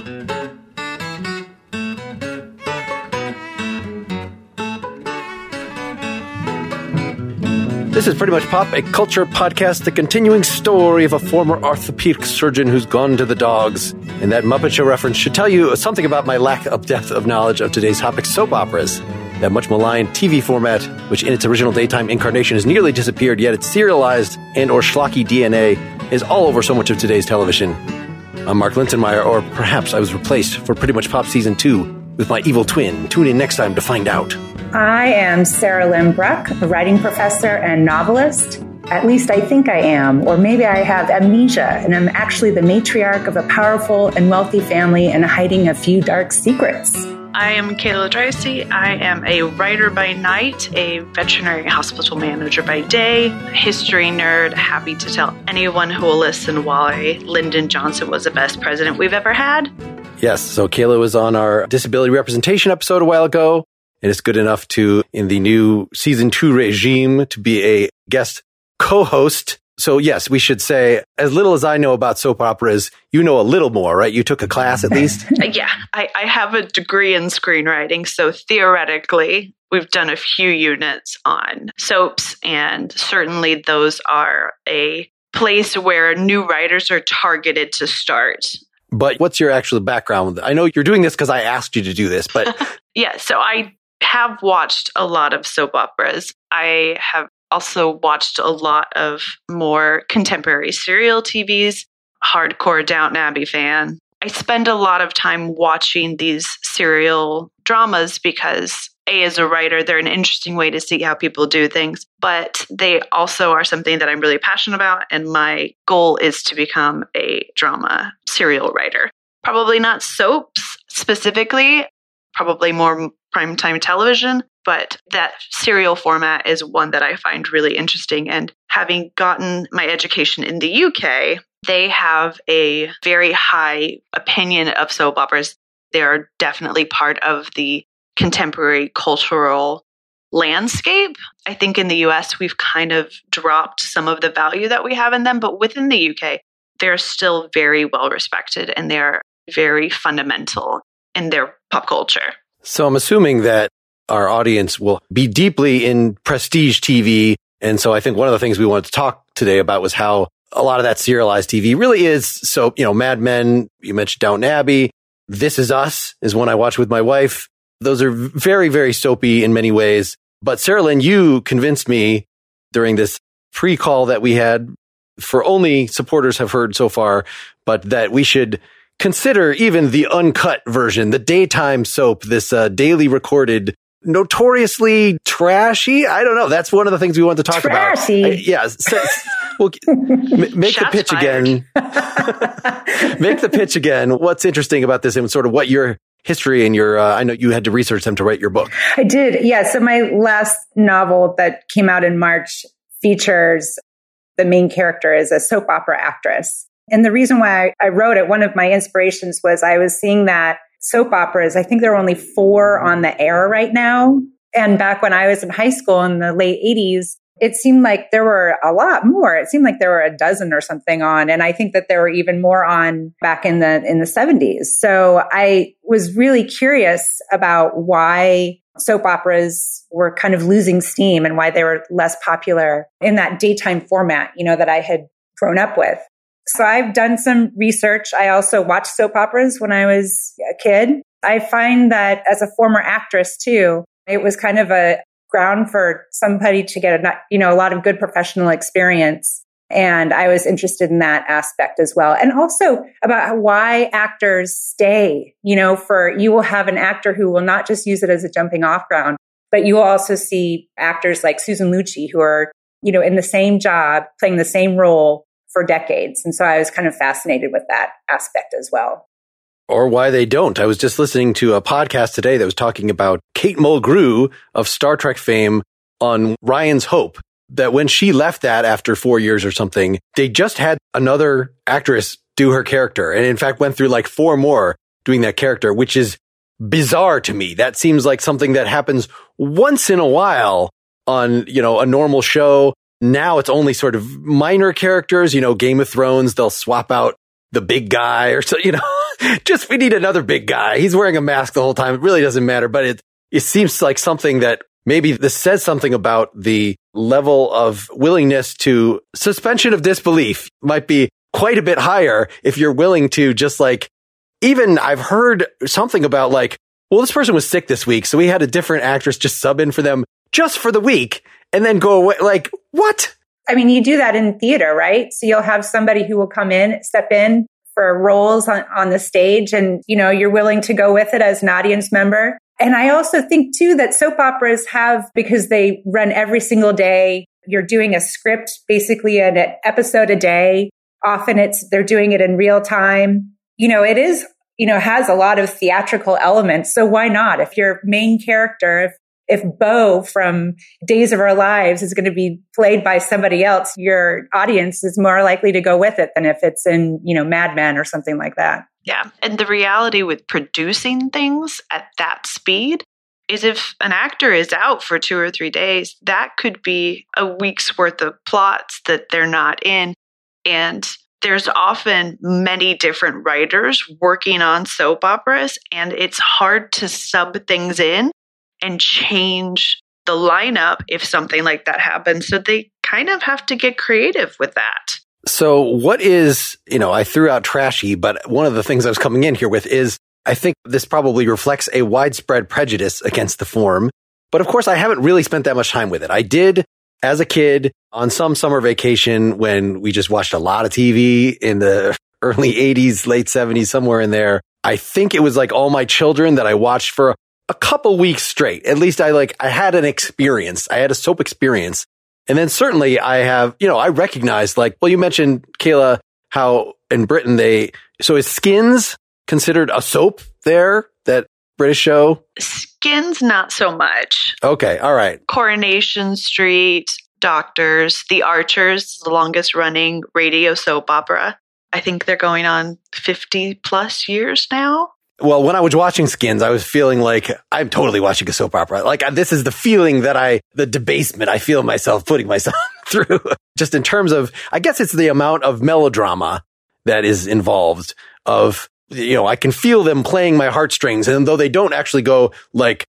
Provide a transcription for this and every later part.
This is Pretty Much Pop, a culture podcast, the continuing story of a former orthopedic surgeon who's gone to the dogs. And that Muppet Show reference should tell you something about my lack of depth of knowledge of today's topic, soap operas. That much maligned TV format, which in its original daytime incarnation has nearly disappeared, yet its serialized and or schlocky DNA is all over so much of today's television. I'm Mark Linsenmeyer, or perhaps I was replaced for Pretty Much Pop Season 2 with my evil twin. Tune in next time to find out. I am Sarah Lynn Bruck, a writing professor and novelist. At least I think I am, or maybe I have amnesia, and I'm actually the matriarch of a powerful and wealthy family and hiding a few dark secrets. I am Kayla Dricey. I am a writer by night, a veterinary hospital manager by day, history nerd, happy to tell anyone who will listen why Lyndon Johnson was the best president we've ever had. Yes, so Kayla was on our disability representation episode a while ago. And it's good enough to, in the new season 2 regime, to be a guest co-host. So yes, we should say, as little as I know about soap operas, you know a little more, right? You took a class at least? Yeah, I have a degree in screenwriting. So theoretically, we've done a few units on soaps. And certainly those are a place where new writers are targeted to start. But what's your actual background? I know you're doing this because I asked you to do this, but... Yeah, so I have watched a lot of soap operas. I have also watched a lot of more contemporary serial TVs, hardcore Downton Abbey fan. I spend a lot of time watching these serial dramas because, A, as a writer, they're an interesting way to see how people do things, but they also are something that I'm really passionate about, and my goal is to become a drama serial writer. Probably not soaps specifically, probably more primetime television, but that serial format is one that I find really interesting. And having gotten my education in the UK, they have a very high opinion of soap operas. They are definitely part of the contemporary cultural landscape. I think in the US, we've kind of dropped some of the value that we have in them, but within the UK, they're still very well respected and they're very fundamental in their pop culture. So I'm assuming that our audience will be deeply in prestige TV. And so I think one of the things we wanted to talk today about was how a lot of that serialized TV really is. So, you know, Mad Men, you mentioned Downton Abbey. This Is Us is one I watch with my wife. Those are very, very soapy in many ways. But Sarah Lynn, you convinced me during this pre-call that we had, for only supporters have heard so far, but that we should consider even the uncut version, the daytime soap, this daily recorded, notoriously trashy. I don't know. That's one of the things we want to talk about. Yeah. Well, make the pitch again. Make the pitch again. What's interesting about this and sort of what your history and your, I know you had to research them to write your book. I did. Yeah. So my last novel that came out in March features the main character as a soap opera actress. And the reason why I wrote it, one of my inspirations was I was seeing that soap operas, I think there are only 4 on the air right now. And back when I was in high school in the late 80s, it seemed like there were a lot more. It seemed like there were a dozen or something on. And I think that there were even more on back in the 70s. So I was really curious about why soap operas were kind of losing steam and why they were less popular in that daytime format, you know, that I had grown up with. So I've done some research. I also watched soap operas when I was a kid. I find that as a former actress too, it was kind of a ground for somebody to get a lot of good professional experience. And I was interested in that aspect as well. And also about why actors stay, you will have an actor who will not just use it as a jumping off ground, but you will also see actors like Susan Lucci who are, in the same job, playing the same role for decades. And so I was kind of fascinated with that aspect as well. Or why they don't. I was just listening to a podcast today that was talking about Kate Mulgrew of Star Trek fame on Ryan's Hope, that when she left that after 4 years or something, they just had another actress do her character. And in fact, went through like 4 more doing that character, which is bizarre to me. That seems like something that happens once in a while on, a normal show. Now it's only sort of minor characters, Game of Thrones, they'll swap out the big guy or so, we need another big guy. He's wearing a mask the whole time. It really doesn't matter, but it seems like something that maybe this says something about the level of willingness to suspension of disbelief might be quite a bit higher if you're willing to just like, even I've heard something about like, well, this person was sick this week, so we had a different actress just sub in for them just for the week and then go away. Like, what? I mean, you do that in theater, right? So you'll have somebody who will come in, step in for roles on the stage, and, you know, you're willing to go with it as an audience member. And I also think, too, that soap operas have, because they run every single day, you're doing a script, basically an episode a day. Often they're doing it in real time. You know, it is, you know, has a lot of theatrical elements. So why not? If your main character, if Bo from Days of Our Lives is going to be played by somebody else, your audience is more likely to go with it than if it's in, you know, Mad Men or something like that. Yeah. And the reality with producing things at that speed is if an actor is out for 2 or 3 days, that could be a week's worth of plots that they're not in. And there's often many different writers working on soap operas, and it's hard to sub things in and change the lineup if something like that happens. So they kind of have to get creative with that. So what is, you know, I threw out trashy, but one of the things I was coming in here with is I think this probably reflects a widespread prejudice against the form. But of course, I haven't really spent that much time with it. I did as a kid on some summer vacation when we just watched a lot of TV in the early 80s, late 70s, somewhere in there. I think it was like All My Children that I watched for a couple weeks straight. At least I had an experience. I had a soap experience. And then certainly I have, you know, I recognized like, well, you mentioned, Kayla, how in Britain so is Skins considered a soap there, that British show? Skins, not so much. Okay. All right. Coronation Street, Doctors, The Archers, the longest running radio soap opera. I think they're going on 50 plus years now. Well, when I was watching Skins, I was feeling like I'm totally watching a soap opera. Like this is the feeling that the debasement I feel myself putting myself through. Just in terms of, I guess it's the amount of melodrama that is involved of, you know, I can feel them playing my heartstrings. And though they don't actually go like,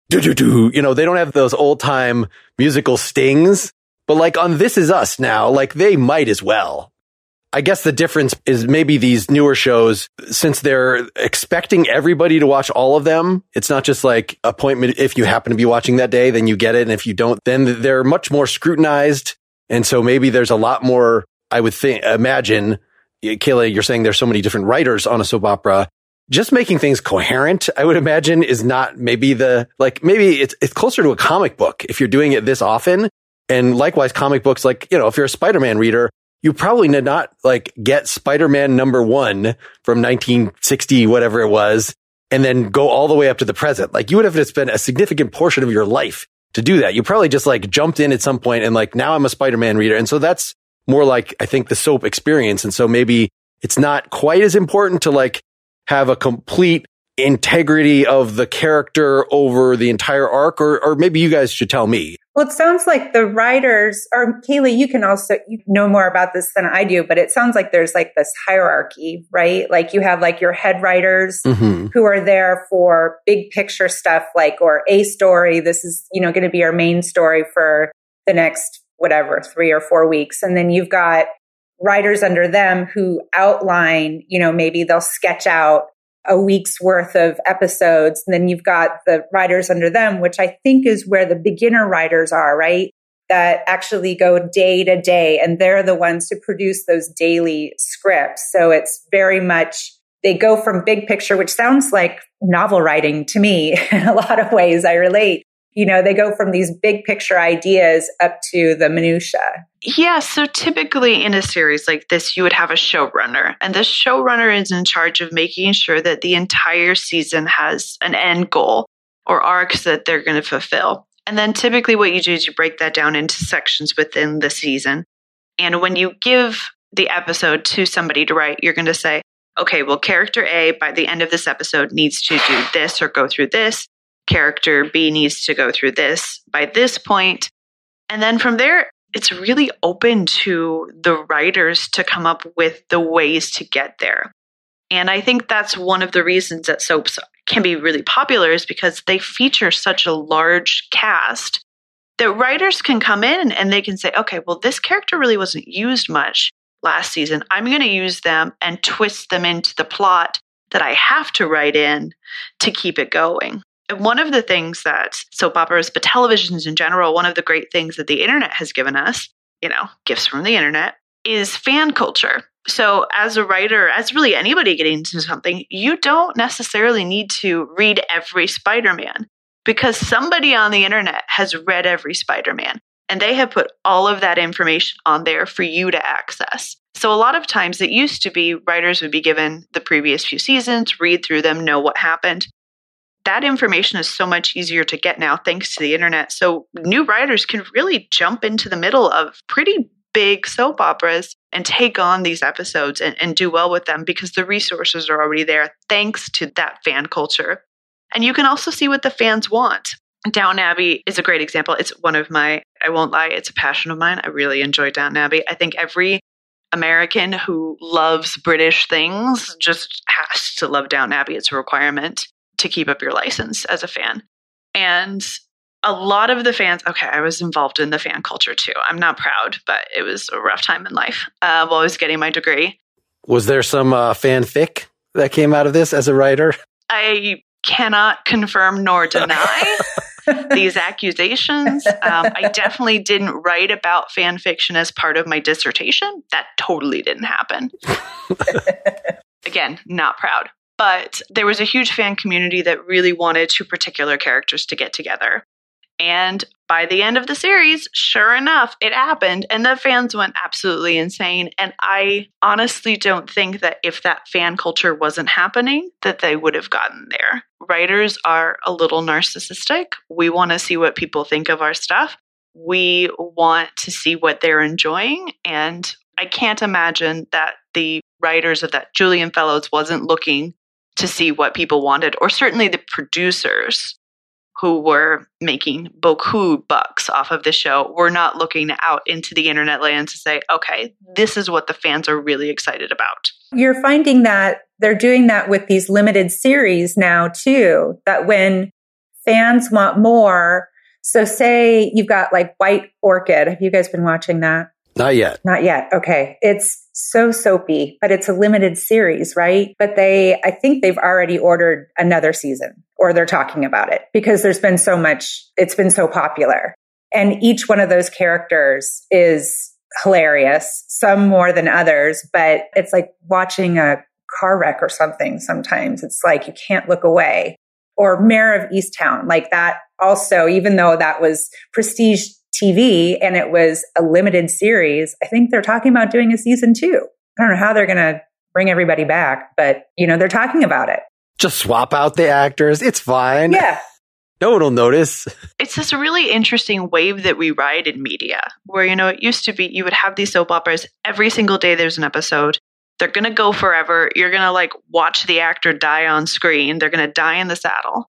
do, you know, they don't have those old time musical stings, but like on This Is Us now, like they might as well. I guess the difference is maybe these newer shows, since they're expecting everybody to watch all of them, it's not just like appointment. If you happen to be watching that day, then you get it. And if you don't, then they're much more scrutinized. And so maybe there's a lot more, I would imagine, Kayla, you're saying there's so many different writers on a soap opera. Just making things coherent, I would imagine, is not maybe maybe it's closer to a comic book if you're doing it this often. And likewise, comic books, like, you know, if you're a Spider-Man reader, you probably did not like get Spider-Man #1 from 1960, whatever it was, and then go all the way up to the present. Like you would have to spend a significant portion of your life to do that. You probably just like jumped in at some point and like, now I'm a Spider-Man reader. And so that's more like, I think, the soap experience. And so maybe it's not quite as important to like have a complete integrity of the character over the entire arc, or maybe you guys should tell me. Well, it sounds like the writers, or Kaylee, you know more about this than I do, but it sounds like there's like this hierarchy, right? Like you have like your head writers who are there for big picture stuff, like, or a story. This is, you know, going to be our main story for the next, whatever, 3 or 4 weeks. And then you've got writers under them who outline, you know, maybe they'll sketch out a week's worth of episodes. And then you've got the writers under them, which I think is where the beginner writers are, right? That actually go day to day. And they're the ones who produce those daily scripts. So it's very much, they go from big picture, which sounds like novel writing to me in a lot of ways. I relate. You know, they go from these big picture ideas up to the minutia. Yeah. So typically in a series like this, you would have a showrunner, and the showrunner is in charge of making sure that the entire season has an end goal or arcs that they're going to fulfill. And then typically what you do is you break that down into sections within the season. And when you give the episode to somebody to write, you're going to say, okay, well, character A by the end of this episode needs to do this or go through this. Character B needs to go through this by this point. And then from there, it's really open to the writers to come up with the ways to get there. And I think that's one of the reasons that soaps can be really popular is because they feature such a large cast that writers can come in and they can say, okay, well, this character really wasn't used much last season. I'm going to use them and twist them into the plot that I have to write in to keep it going. And one of the things that soap operas, but televisions in general, one of the great things that the internet has given us, gifts from the internet, is fan culture. So as a writer, as really anybody getting into something, you don't necessarily need to read every Spider-Man because somebody on the internet has read every Spider-Man and they have put all of that information on there for you to access. So a lot of times it used to be writers would be given the previous few seasons, read through them, know what happened. That information is so much easier to get now thanks to the internet. So new writers can really jump into the middle of pretty big soap operas and take on these episodes and do well with them because the resources are already there thanks to that fan culture. And you can also see what the fans want. Downton Abbey is a great example. It's one of my, I won't lie, it's a passion of mine. I really enjoy Downton Abbey. I think every American who loves British things just has to love Downton Abbey. It's a requirement to keep up your license as a fan. And a lot of the fans, I was involved in the fan culture too. I'm not proud, but it was a rough time in life while I was getting my degree. Was there some fanfic that came out of this as a writer? I cannot confirm nor deny these accusations. I definitely didn't write about fan fiction as part of my dissertation. That totally didn't happen. Again, not proud. But there was a huge fan community that really wanted two particular characters to get together. And by the end of the series, sure enough, it happened and the fans went absolutely insane. And I honestly don't think that if that fan culture wasn't happening, that they would have gotten there. Writers are a little narcissistic. We want to see what people think of our stuff. We want to see what they're enjoying. And I can't imagine that the writers of that Julian Fellowes wasn't looking to see what people wanted, or certainly the producers who were making beaucoup bucks off of the show were not looking out into the internet land to say, okay, this is what the fans are really excited about. You're finding that they're doing that with these limited series now too, that when fans want more, so say you've got like White Orchid. Have you guys been watching that? Not yet. Not yet. Okay. It's so soapy, but it's a limited series, right? But I think they've already ordered another season, or they're talking about it because there's been so much, it's been so popular. And each one of those characters is hilarious, some more than others, but it's like watching a car wreck or something sometimes. It's like you can't look away. Or Mayor of Easttown, like that also, even though that was prestige TV and it was a limited series, I think they're talking about doing a season 2. I don't know how they're going to bring everybody back, but they're talking about it. Just swap out the actors. It's fine. Yeah. No one will notice. It's this really interesting wave that we ride in media where, it used to be you would have these soap operas every single day. There's an episode. They're going to go forever. You're going to watch the actor die on screen. They're going to die in the saddle.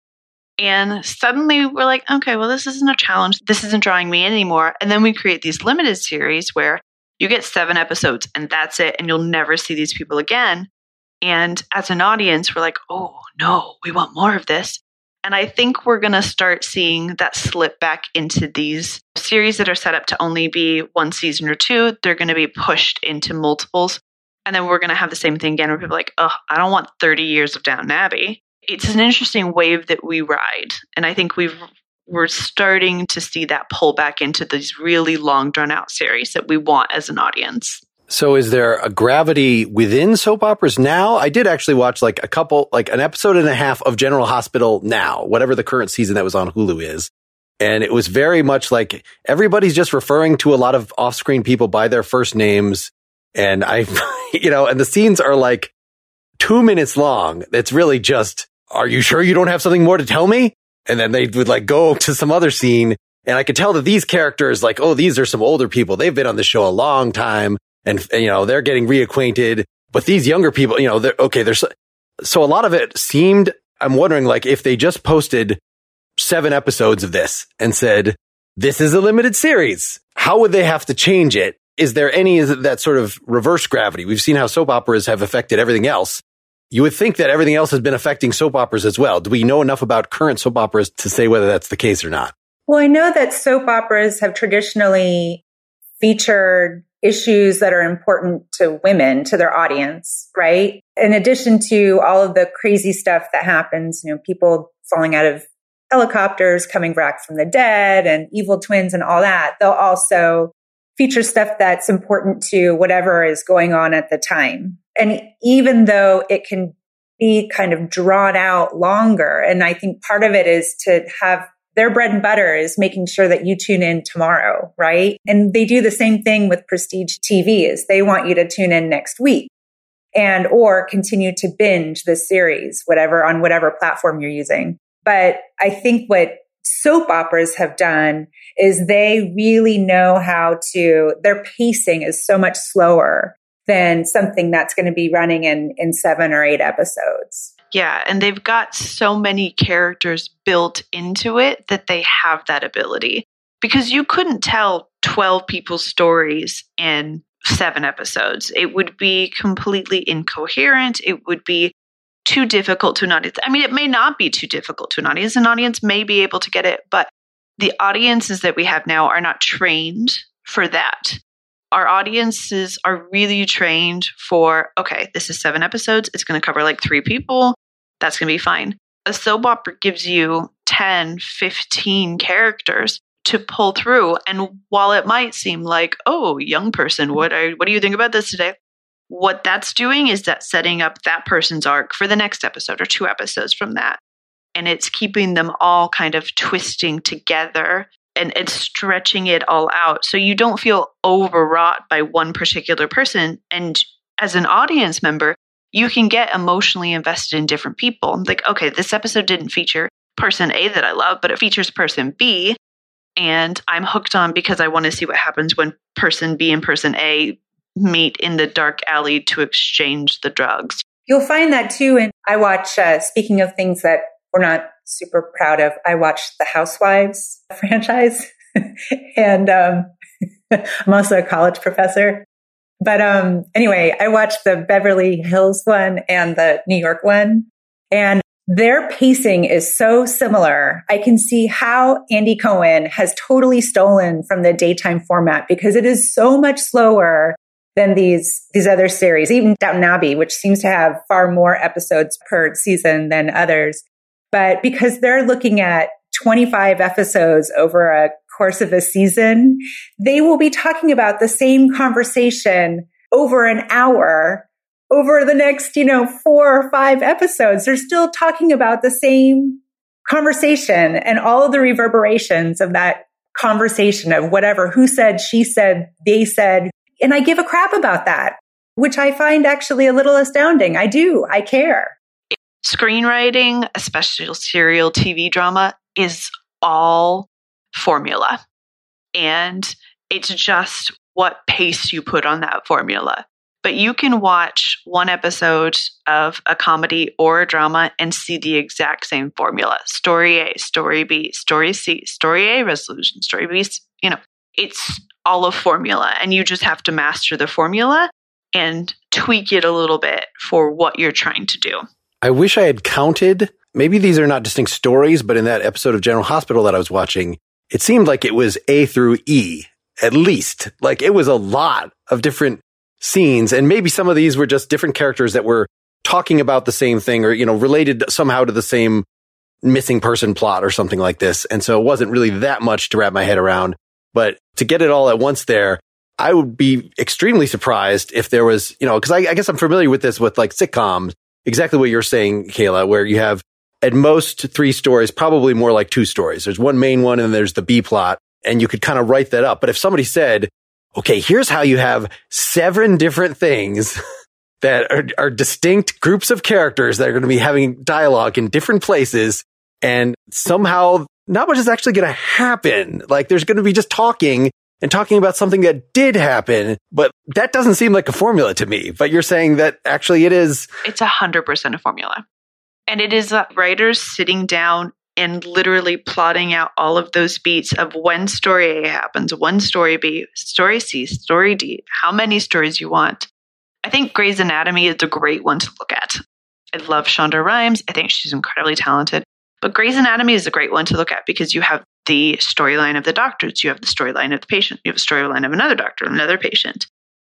And suddenly we're like, okay, well, this isn't a challenge. This isn't drawing me in anymore. And then we create these limited series where you get 7 episodes and that's it. And you'll never see these people again. And as an audience, we're like, oh, no, we want more of this. And I think we're going to start seeing that slip back into these series that are set up to only be 1 season or 2. They're going to be pushed into multiples. And then we're going to have the same thing again where people are like, oh, I don't want 30 years of Downton Abbey. It's an interesting wave that we ride. And I think we're starting to see that pull back into these really long drawn out series that we want as an audience. So is there a gravity within soap operas now? I did actually watch an episode and a half of General Hospital Now, whatever the current season that was on Hulu is. And it was very much like everybody's just referring to a lot of off-screen people by their first names. And and the scenes are 2 minutes long. It's really just, are you sure you don't have something more to tell me? And then they would go to some other scene. And I could tell that these characters, these are some older people. They've been on the show a long time and they're getting reacquainted. But these younger people, so a lot of it seemed, I'm wondering if they just posted 7 episodes of this and said, this is a limited series. How would they have to change it? Is there any of that sort of reverse gravity? We've seen how soap operas have affected everything else. you would think that everything else has been affecting soap operas as well. Do we know enough about current soap operas to say whether that's the case or not? Well, I know that soap operas have traditionally featured issues that are important to women, to their audience, right? In addition to all of the crazy stuff that happens, people falling out of helicopters, coming back from the dead, and evil twins and all that, they'll also feature stuff that's important to whatever is going on at the time. And even though it can be kind of drawn out longer, and I think part of it is to have their bread and butter is making sure that you tune in tomorrow, right? And they do the same thing with prestige TV is they want you to tune in next week and or continue to binge the series, on whatever platform you're using. But I think what soap operas have done is they really know their pacing is so much slower than something that's going to be running in 7 or 8 episodes. Yeah, and they've got so many characters built into it that they have that ability. Because you couldn't tell 12 people's stories in 7 episodes. It would be completely incoherent. It would be too difficult to an audience. I mean, it may not be too difficult to an audience. An audience may be able to get it, but the audiences that we have now are not trained for that. Our audiences are really trained for, okay, this is 7 episodes. It's going to cover like 3 people. That's going to be fine. A soap opera gives you 10, 15 characters to pull through. And while it might seem like, oh, young person, what do you think about this today? What that's doing is that setting up that person's arc for the next episode or 2 episodes from that. And it's keeping them all kind of twisting together and stretching it all out. So you don't feel overwrought by one particular person. And as an audience member, you can get emotionally invested in different people. Like, okay, this episode didn't feature person A that I love, but it features person B. And I'm hooked on because I want to see what happens when person B and person A meet in the dark alley to exchange the drugs. You'll find that too. And I watch, speaking of things that we're not super proud of, I watch the Housewives franchise. And I'm also a college professor. But anyway, I watched the Beverly Hills one and the New York one. And their pacing is so similar. I can see how Andy Cohen has totally stolen from the daytime format because it is so much slower than these other series, even Downton Abbey, which seems to have far more episodes per season than others. But because they're looking at 25 episodes over a course of a season, they will be talking about the same conversation over an hour over the next, 4 or 5 episodes. They're still talking about the same conversation and all of the reverberations of that conversation of whatever, who said, she said, they said. And I give a crap about that, which I find actually a little astounding. I care. Screenwriting, especially serial TV drama, is all formula. And it's just what pace you put on that formula. But you can watch one episode of a comedy or a drama and see the exact same formula. Story A, story B, story C, story A, resolution, story B, it's all a formula. And you just have to master the formula and tweak it a little bit for what you're trying to do. I wish I had counted. Maybe these are not distinct stories, but in that episode of General Hospital that I was watching, it seemed like it was A through E, at least. Like it was a lot of different scenes. And maybe some of these were just different characters that were talking about the same thing or, related somehow to the same missing person plot or something like this. And so it wasn't really that much to wrap my head around. But to get it all at once there, I would be extremely surprised if there was, because I guess I'm familiar with this with like sitcoms, exactly what you're saying, Kayla, where you have at most 3 stories, probably more like 2 stories. There's one main one and there's the B plot, and you could kind of write that up. But if somebody said, okay, here's how you have 7 different things that are distinct groups of characters that are going to be having dialogue in different places, and somehow not much is actually going to happen. Like there's going to be just talking about something that did happen, but that doesn't seem like a formula to me. But you're saying that actually it is. It's 100% a formula. And it is writers sitting down and literally plotting out all of those beats of when story A happens, when story B, story C, story D, how many stories you want. I think Grey's Anatomy is a great one to look at. I love Shonda Rhimes. I think she's incredibly talented. But Grey's Anatomy is a great one to look at because you have the storyline of the doctors, you have the storyline of the patient, you have a storyline of another doctor, another patient.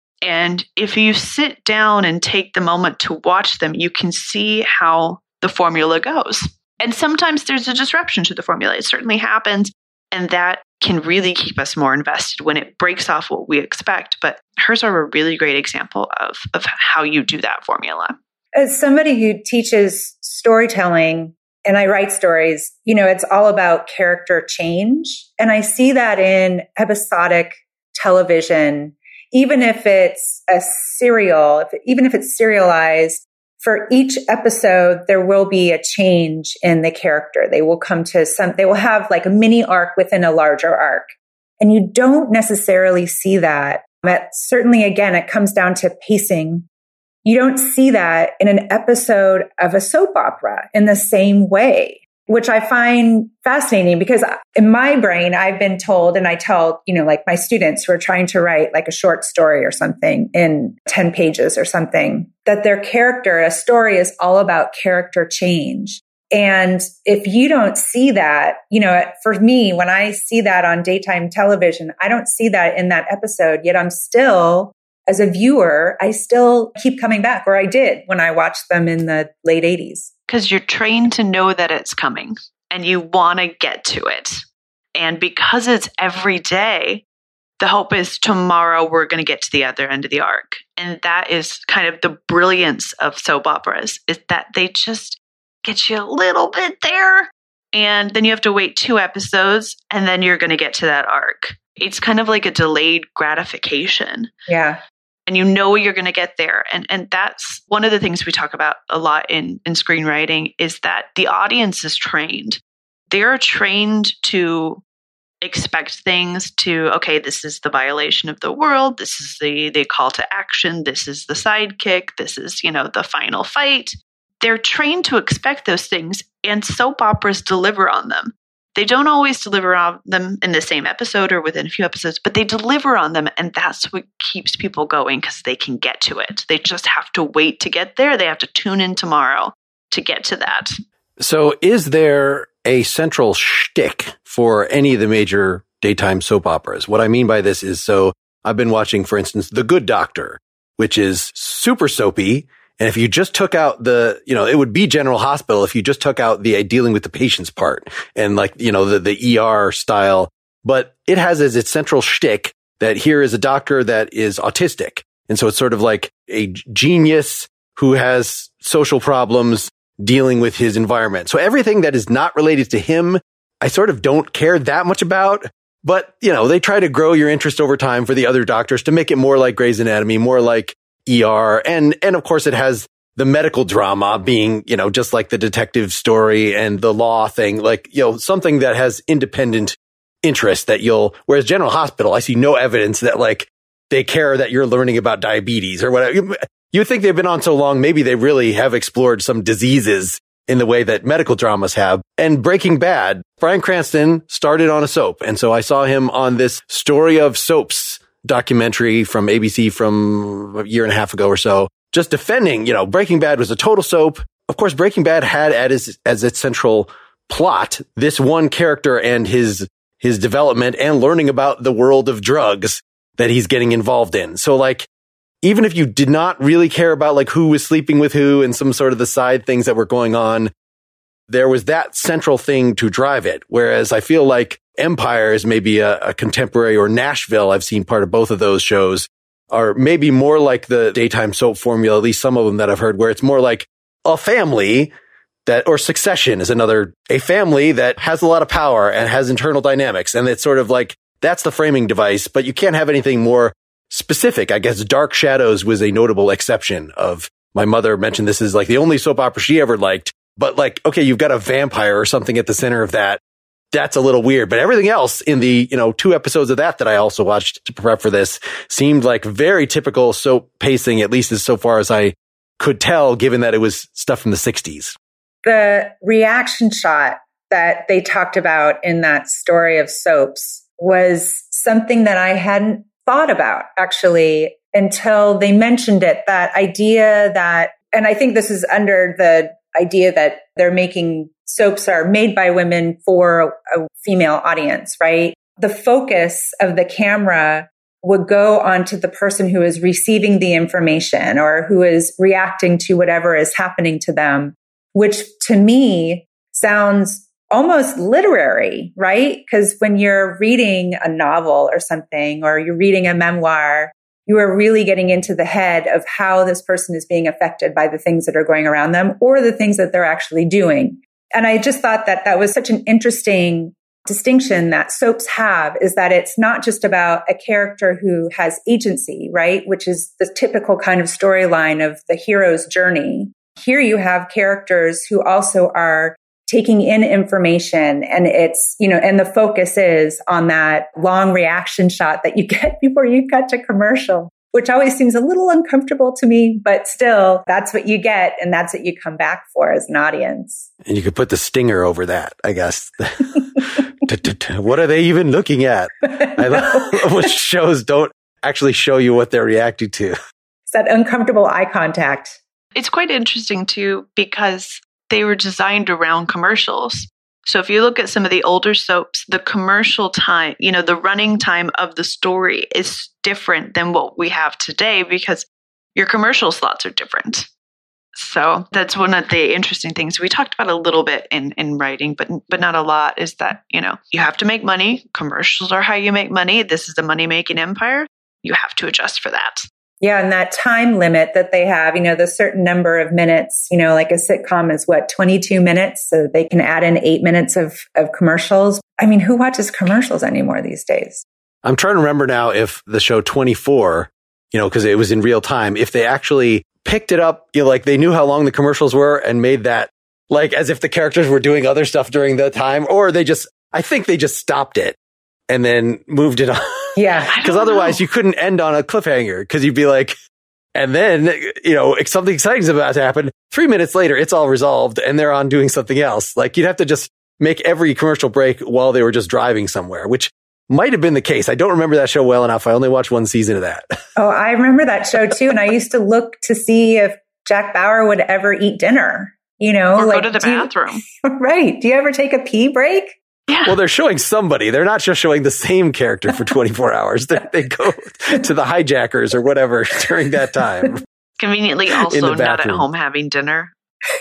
And if you sit down and take the moment to watch them, you can see how the formula goes. And sometimes there's a disruption to the formula. It certainly happens. And that can really keep us more invested when it breaks off what we expect. But hers are a really great example of how you do that formula. As somebody who teaches storytelling, and I write stories, it's all about character change. And I see that in episodic television, even if it's a serial, even if it's serialized, for each episode, there will be a change in the character. They will they will have like a mini arc within a larger arc. And you don't necessarily see that. Certainly, again, it comes down to pacing. You don't see that in an episode of a soap opera in the same way, which I find fascinating because in my brain, I've been told, and I tell, like my students who are trying to write like a short story or something in 10 pages or something, that their character, a story is all about character change. And if you don't see that, for me, when I see that on daytime television, I don't see that in that episode, yet I'm still, as a viewer, I still keep coming back, or I did when I watched them in the late 80s. Because you're trained to know that it's coming and you want to get to it. And because it's every day, the hope is tomorrow we're going to get to the other end of the arc. And that is kind of the brilliance of soap operas, is that they just get you a little bit there. And then you have to wait 2 episodes and then you're going to get to that arc. It's kind of like a delayed gratification. Yeah. And you know you're going to get there. And that's one of the things we talk about a lot in screenwriting, is that the audience is trained. They're trained to expect things to, okay, this is the violation of the world. This is the call to action. This is the sidekick. This is, the final fight. They're trained to expect those things, and soap operas deliver on them. They don't always deliver on them in the same episode or within a few episodes, but they deliver on them. And that's what keeps people going, because they can get to it. They just have to wait to get there. They have to tune in tomorrow to get to that. So is there a central shtick for any of the major daytime soap operas? What I mean by this is, so I've been watching, for instance, The Good Doctor, which is super soapy. And if you just took out it would be General Hospital if you just took out the dealing with the patient's part and the ER style. But it has as its central shtick that here is a doctor that is autistic. And so it's sort of like a genius who has social problems dealing with his environment. So everything that is not related to him, I sort of don't care that much about. But, they try to grow your interest over time for the other doctors to make it more like Grey's Anatomy, more like ER. And of course it has the medical drama being, just like the detective story and the law thing, something that has independent interest that whereas General Hospital, I see no evidence that they care that you're learning about diabetes or whatever. You think they've been on so long, maybe they really have explored some diseases in the way that medical dramas have. And Breaking Bad, Bryan Cranston started on a soap. And so I saw him on this Story of Soaps documentary from ABC from a year and a half ago or so, just defending, Breaking Bad was a total soap. Of course, Breaking Bad had as its central plot this one character and his development and learning about the world of drugs that he's getting involved in. So even if you did not really care about who was sleeping with who and some sort of the side things that were going on, there was that central thing to drive it. Whereas I feel like Empire is maybe a contemporary, or Nashville, I've seen part of both of those shows, are maybe more like the daytime soap formula, at least some of them that I've heard, where it's more like a family or Succession is a family that has a lot of power and has internal dynamics. And it's sort of that's the framing device, but you can't have anything more specific. I guess Dark Shadows was a notable exception of, my mother mentioned this is the only soap opera she ever liked, but okay, you've got a vampire or something at the center of that. That's a little weird, but everything else in the, 2 episodes of that I also watched to prep for this seemed like very typical soap pacing, at least as so far as I could tell, given that it was stuff from the 60s. The reaction shot that they talked about in that Story of Soaps was something that I hadn't thought about actually until they mentioned it. That idea that and I think this is under the idea that they're making soaps are made by women for a female audience, right? The focus of the camera would go onto the person who is receiving the information or who is reacting to whatever is happening to them, which to me sounds almost literary, right? Because when you're reading a novel or something, or you're reading a memoir, you are really getting into the head of how this person is being affected by the things that are going around them or the things that they're actually doing. And I just thought that that was such an interesting distinction that soaps have, is that it's not just about a character who has agency, right? Which is the typical kind of storyline of the hero's journey. Here you have characters who also are taking in information, and it's, and the focus is on that long reaction shot that you get before you cut to commercial, which always seems a little uncomfortable to me, but still that's what you get. And that's what you come back for as an audience. And you could put the stinger over that, I guess. What are they even looking at? I love when shows don't actually show you what they're reacting to. It's that uncomfortable eye contact. It's quite interesting too, because they were designed around commercials. So if you look at some of the older soaps, the commercial time, the running time of the story is different than what we have today because your commercial slots are different. So that's one of the interesting things we talked about a little bit in writing, but not a lot, is that, you have to make money. Commercials are how you make money. This is the money-making empire. You have to adjust for that. Yeah. And that time limit that they have, the certain number of minutes, like a sitcom is 22 minutes. So they can add in 8 minutes of commercials. I mean, who watches commercials anymore these days? I'm trying to remember now if the show 24, because it was in real time, if they actually picked it up, like they knew how long the commercials were and made that like as if the characters were doing other stuff during the time, or I think they just stopped it and then moved it on. Yeah. Because otherwise you couldn't end on a cliffhanger, because you'd be like, and then, something exciting is about to happen. 3 minutes later, it's all resolved and they're on doing something else. Like you'd have to just make every commercial break while they were just driving somewhere, which might have been the case. I don't remember that show well enough. I only watched one season of that. Oh, I remember that show too. And I used to look to see if Jack Bauer would ever eat dinner, or go to the bathroom. Right. Do you ever take a pee break? Yeah. Well, they're showing somebody. They're not just showing the same character for 24 hours. They go to the hijackers or whatever during that time. Conveniently also not at home having dinner.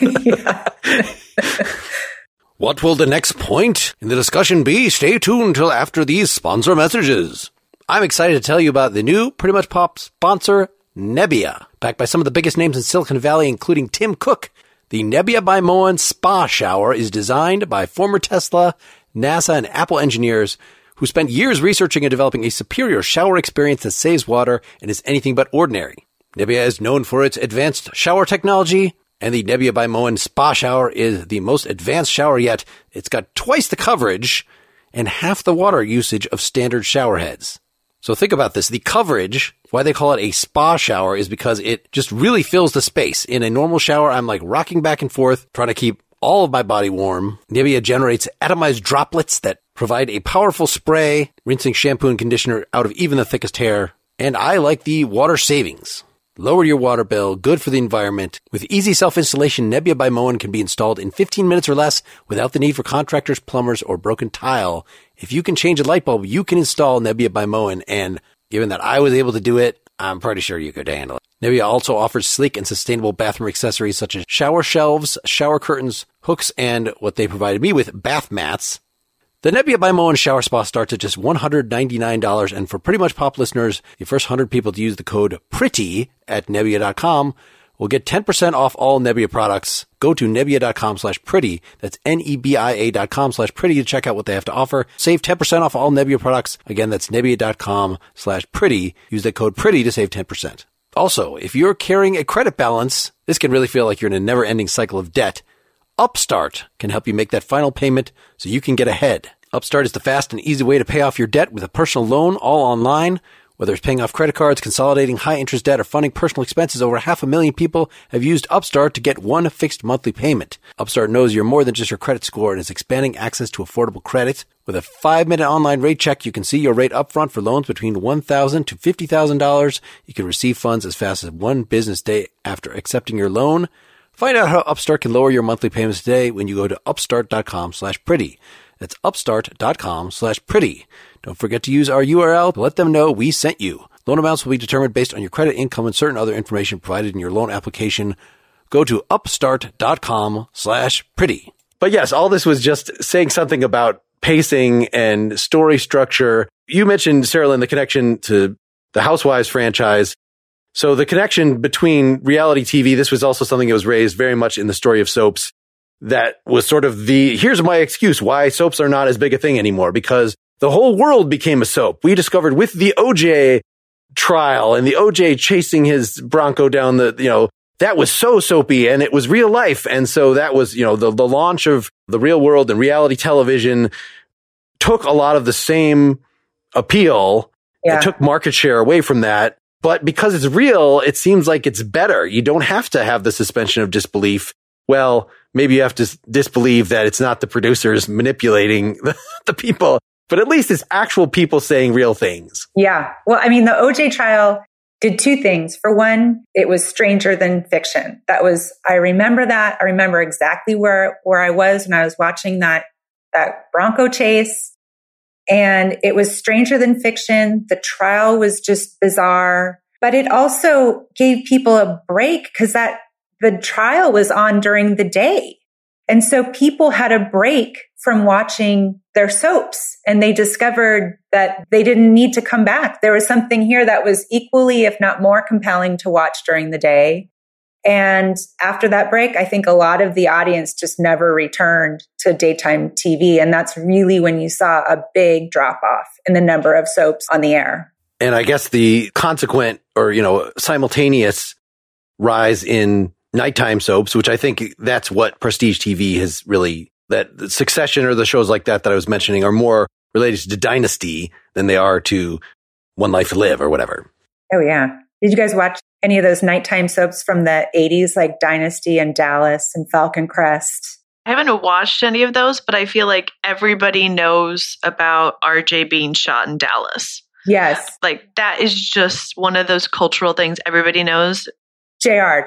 What will the next point in the discussion be? Stay tuned till after these sponsor messages. I'm excited to tell you about the new Pretty Much Pop sponsor, Nebia. Backed by some of the biggest names in Silicon Valley, including Tim Cook, the Nebia by Moen Spa Shower is designed by former Tesla, NASA, and Apple engineers who spent years researching and developing a superior shower experience that saves water and is anything but ordinary. Nebia is known for its advanced shower technology, and the Nebia by Moen Spa Shower is the most advanced shower yet. It's got twice the coverage and half the water usage of standard shower heads. So think about this. The coverage, why they call it a spa shower, is because it just really fills the space. In a normal shower, I'm like rocking back and forth, trying to keep all of my body warm. Nebia generates atomized droplets that provide a powerful spray, rinsing shampoo and conditioner out of even the thickest hair. And I like the water savings. Lower your water bill, good for the environment. With easy self-installation, Nebia by Moen can be installed in 15 minutes or less without the need for contractors, plumbers, or broken tile. If you can change a light bulb, you can install Nebia by Moen, and given that I was able to do it, I'm pretty sure you could handle it. Nebia also offers sleek and sustainable bathroom accessories such as shower shelves, shower curtains, hooks, and what they provided me with, bath mats. The Nebia by Moen Shower Spa starts at just $199, and for Pretty Much Pop listeners, the first 100 people to use the code PRETTY at Nebia.com will get 10% off all Nebia products. Go to Nebia.com/pretty. That's Nebia.com/pretty to check out what they have to offer. Save 10% off all Nebia products. Again, that's Nebia.com/pretty. Use the code PRETTY to save 10%. Also, if you're carrying a credit balance, this can really feel like you're in a never-ending cycle of debt. Upstart can help you make that final payment so you can get ahead. Upstart is the fast and easy way to pay off your debt with a personal loan all online. Whether it's paying off credit cards, consolidating high-interest debt, or funding personal expenses, over 500,000 people have used Upstart to get one fixed monthly payment. Upstart knows you're more than just your credit score and is expanding access to affordable credit. With a 5-minute online rate check, you can see your rate upfront for loans between $1,000 to $50,000. You can receive funds as fast as 1 business day after accepting your loan. Find out how Upstart can lower your monthly payments today when you go to upstart.com/pretty. That's upstart.com/pretty. Don't forget to use our URL to let them know we sent you. Loan amounts will be determined based on your credit, income, and certain other information provided in your loan application. Go to upstart.com/pretty. But yes, all this was just saying something about pacing and story structure. You mentioned, Sarah Lynn, the connection to the Housewives franchise. So the connection between reality TV, this was also something that was raised very much in the story of soaps. That was sort of here's my excuse why soaps are not as big a thing anymore, because the whole world became a soap. We discovered with the OJ trial and the OJ chasing his Bronco down that was so soapy and it was real life. And so that was, the launch of the real world and reality television took a lot of the same appeal. It took market share away from that. But because it's real, it seems like it's better. You don't have to have the suspension of disbelief. Well, maybe you have to disbelieve that it's not the producers manipulating the people, but at least it's actual people saying real things. Yeah. Well, I mean, the OJ trial did 2 things. For one, it was stranger than fiction. I remember that. I remember exactly where I was when I was watching that Bronco chase. And it was stranger than fiction. The trial was just bizarre, but it also gave people a break because the trial was on during the day. And so people had a break from watching their soaps and they discovered that they didn't need to come back. There was something here that was equally, if not more compelling to watch during the day. And after that break, I think a lot of the audience just never returned to daytime TV. And that's really when you saw a big drop off in the number of soaps on the air. And I guess the consequent or, simultaneous rise in nighttime soaps, which I think that's what prestige TV has really, that Succession or the shows like that I was mentioning are more related to Dynasty than they are to One Life to Live or whatever. Oh, yeah. Did you guys watch any of those nighttime soaps from the 80s, like Dynasty and Dallas and Falcon Crest? I haven't watched any of those, but I feel like everybody knows about RJ being shot in Dallas. Yes. Like that is just one of those cultural things everybody knows. JR.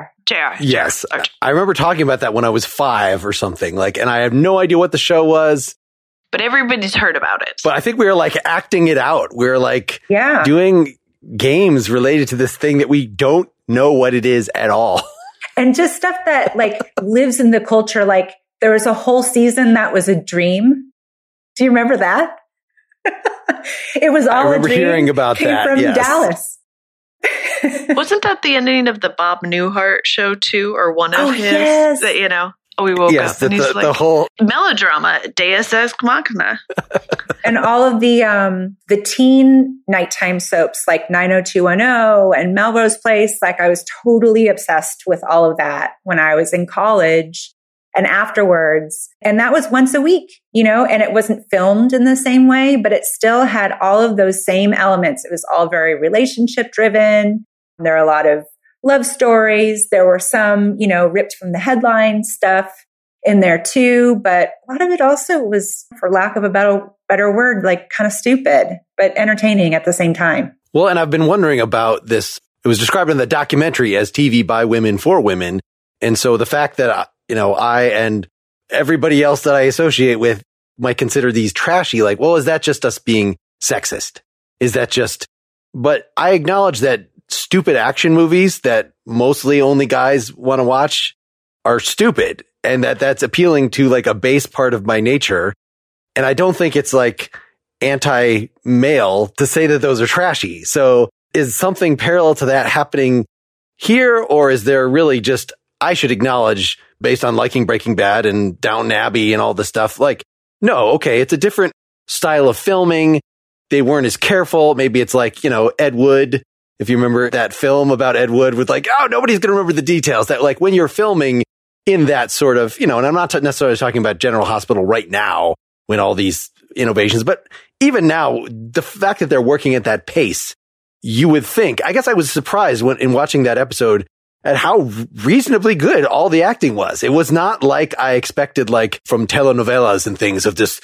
Yes. I remember talking about that when I was 5 or something, and I have no idea what the show was. But everybody's heard about it. But I think we were acting it out. We were doing games related to this thing that we don't know what it is at all. And just stuff that lives in the culture. There was a whole season that was a dream. Do you remember that? It was all a dream. I remember hearing about that. From Dallas. Wasn't that the ending of the Bob Newhart show too, or one of his? Yes. That, we woke up and he's the whole melodrama, Deus Ex Machina. And all of the teen nighttime soaps like 90210 and Melrose Place. I was totally obsessed with all of that when I was in college and afterwards. And that was once a week, and it wasn't filmed in the same way, but it still had all of those same elements. It was all very relationship driven. There are a lot of love stories. There were some, ripped from the headline stuff in there too. But a lot of it also was, for lack of a better word, kind of stupid, but entertaining at the same time. Well, and I've been wondering about this. It was described in the documentary as TV by women for women. And so the fact that, I and everybody else that I associate with might consider these trashy, is that just us being sexist? Is that just, but I acknowledge that stupid action movies that mostly only guys want to watch are stupid, and that's appealing to a base part of my nature. And I don't think it's anti-male to say that those are trashy. So is something parallel to that happening here, or is there really just, I should acknowledge based on liking Breaking Bad and Downton Abbey and all this stuff, no, okay, it's a different style of filming. They weren't as careful. Maybe it's Ed Wood. If you remember that film about Ed Wood with nobody's going to remember the details. That when you're filming in that sort of, and I'm not necessarily talking about General Hospital right now when all these innovations, but even now, the fact that they're working at that pace you would think. I guess I was surprised in watching that episode at how reasonably good all the acting was. It was not like I expected, like from telenovelas and things of this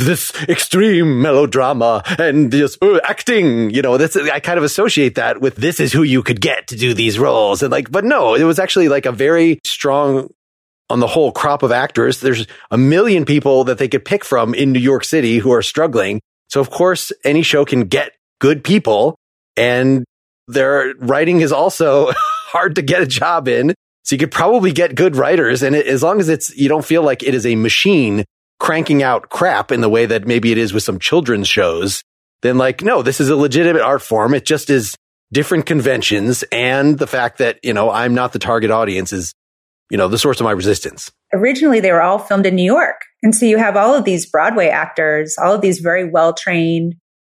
extreme melodrama and just acting, I kind of associate that with this is who you could get to do these roles. And but no, it was actually like a very strong on the whole crop of actors. There's a million people that they could pick from in New York City who are struggling. So of course, any show can get good people, and their writing is also hard to get a job in. So you could probably get good writers. And as long as you don't feel like it is a machine cranking out crap in the way that maybe it is with some children's shows, then no, this is a legitimate art form. It just is different conventions. And the fact that, I'm not the target audience is, the source of my resistance. Originally, they were all filmed in New York. And so you have all of these Broadway actors, all of these very well-trained,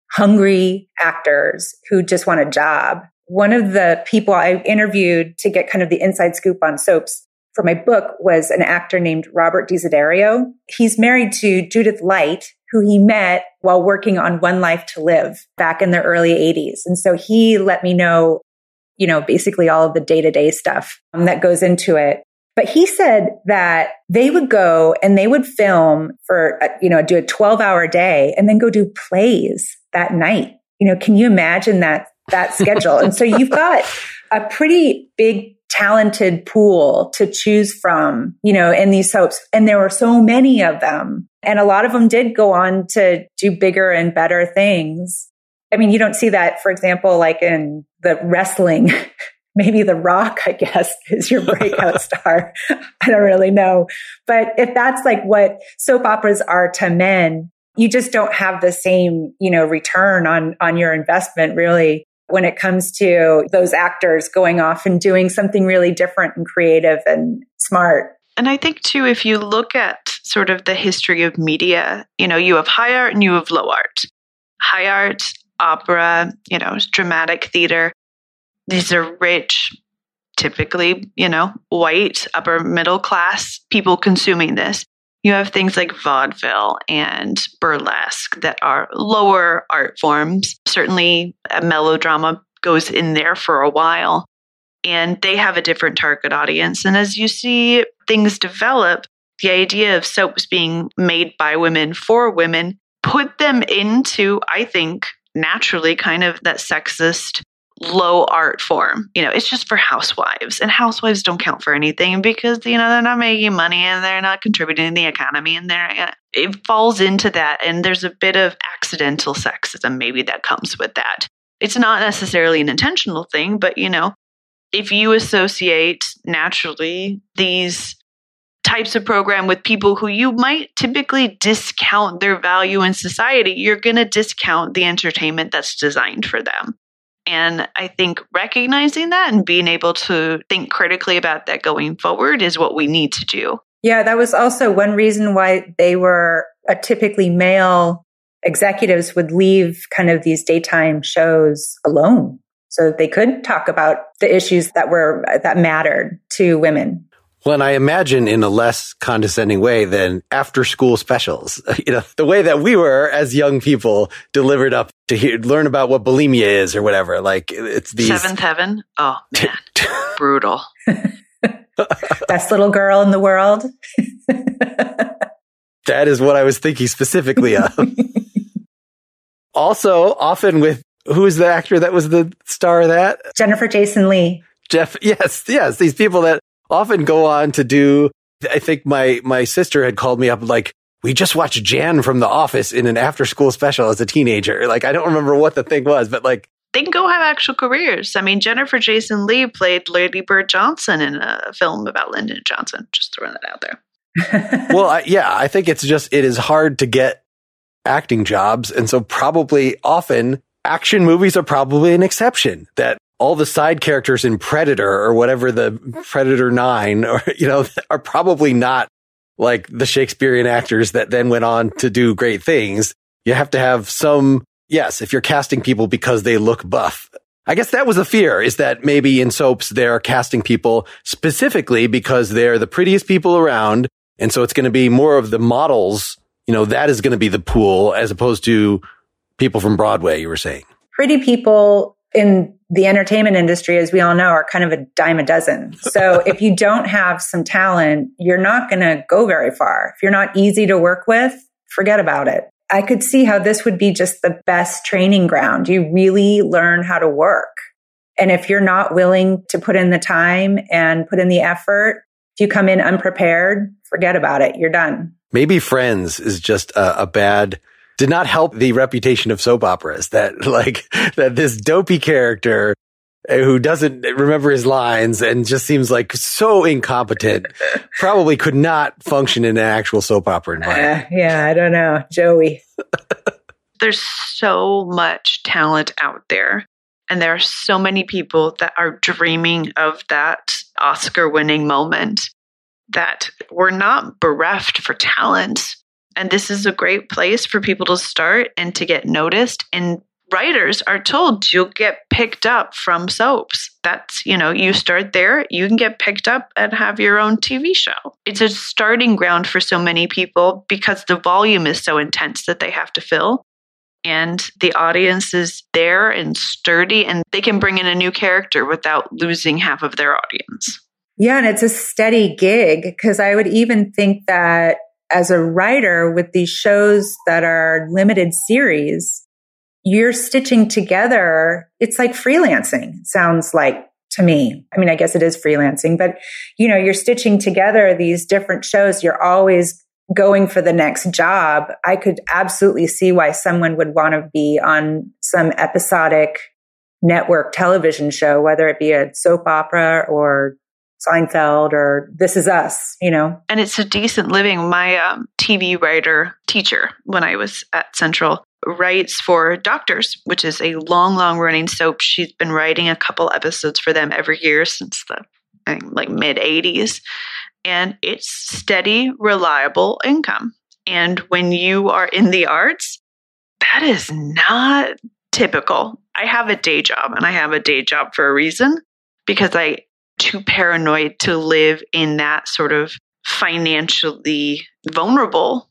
hungry actors who just want a job. One of the people I interviewed to get kind of the inside scoop on soaps for my book was an actor named Robert DiSiderio. He's married to Judith Light, who he met while working on One Life to Live back in the early 80s. And so he let me know, basically all of the day-to-day stuff that goes into it. But he said that they would go and they would film for, do a 12-hour day and then go do plays that night. Can you imagine that schedule? And so you've got a pretty big, talented pool to choose from, in these soaps. And there were so many of them. And a lot of them did go on to do bigger and better things. I mean, you don't see that, for example, like in the wrestling. Maybe The Rock, I guess, is your breakout star. I don't really know. But if that's like what soap operas are to men, you just don't have the same, return on your investment, really, when it comes to those actors going off and doing something really different and creative and smart. And I think, too, if you look at sort of the history of media, you have high art and you have low art. High art, opera, dramatic theater. These are rich, typically, white, upper middle class people consuming this. You have things like vaudeville and burlesque that are lower art forms. Certainly a melodrama goes in there for a while, and they have a different target audience. And as you see things develop, the idea of soaps being made by women for women put them into, I think, naturally kind of that sexist low art form. It's just for housewives, and housewives don't count for anything because, they're not making money and they're not contributing to the economy, and it falls into that. And there's a bit of accidental sexism maybe that comes with that. It's not necessarily an intentional thing, but, if you associate naturally these types of program with people who you might typically discount their value in society, you're going to discount the entertainment that's designed for them. And I think recognizing that and being able to think critically about that going forward is what we need to do. Yeah, that was also one reason why they were typically male executives would leave kind of these daytime shows alone so that they could talk about the issues that mattered to women. Well, and I imagine in a less condescending way than after school specials, the way that we were as young people delivered up to learn about what bulimia is or whatever. Like it's these Seventh Heaven. Oh man, brutal. Best little girl in the world. That is what I was thinking specifically of. Also, often with, who is the actor that was the star of that? Jennifer Jason Leigh. Yes. These people that often go on to do, I think my sister had called me up like, we just watched Jan from The Office in an after school special as a teenager. Like, I don't remember what the thing was, but like, they can go have actual careers. I mean, Jennifer Jason Leigh played Lady Bird Johnson in a film about Lyndon Johnson. Just throwing that out there. Well, I think it is hard to get acting jobs. And so probably often action movies are probably an exception, that all the side characters in Predator or whatever, the Predator 9 or, are probably not like the Shakespearean actors that then went on to do great things. You have to have some, yes, if you're casting people because they look buff. I guess that was the fear, is that maybe in soaps they're casting people specifically because they're the prettiest people around. And so it's going to be more of the models, that is going to be the pool as opposed to people from Broadway, you were saying. Pretty people in the entertainment industry, as we all know, are kind of a dime a dozen. So if you don't have some talent, you're not going to go very far. If you're not easy to work with, forget about it. I could see how this would be just the best training ground. You really learn how to work. And if you're not willing to put in the time and put in the effort, if you come in unprepared, forget about it. You're done. Maybe Friends is just did not help the reputation of soap operas that this dopey character who doesn't remember his lines and just seems like so incompetent probably could not function in an actual soap opera environment. Yeah, I don't know. Joey. There's so much talent out there. And there are so many people that are dreaming of that Oscar-winning moment that we're not bereft for talent. And this is a great place for people to start and to get noticed. And writers are told you'll get picked up from soaps. That's, you start there, you can get picked up and have your own TV show. It's a starting ground for so many people because the volume is so intense that they have to fill. And the audience is there and sturdy, and they can bring in a new character without losing half of their audience. Yeah, and it's a steady gig, because I would even think that as a writer with these shows that are limited series, you're stitching together. It's like freelancing, it sounds like to me. I mean, I guess it is freelancing, but you're stitching together these different shows. You're always going for the next job. I could absolutely see why someone would want to be on some episodic network television show, whether it be a soap opera or Seinfeld or This Is Us, And it's a decent living. My TV writer teacher, when I was at Central, writes for Doctors, which is a long running soap. She's been writing a couple episodes for them every year since the mid 80s. And it's steady, reliable income. And when you are in the arts, that is not typical. I have a day job, and I have a day job for a reason, because I'm too paranoid to live in that sort of financially vulnerable